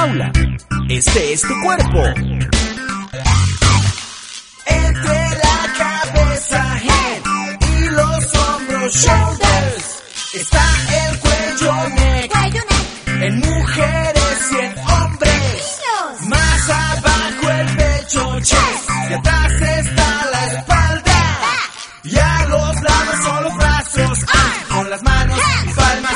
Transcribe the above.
jaula. Este es tu cuerpo. Entre la cabeza, head, y los hombros, shoulders, está el cuello, neck. En mujeres y en hombres. Más abajo el pecho, chest. Y atrás está la espalda. Y a los lados son los brazos. Con las manos y palmas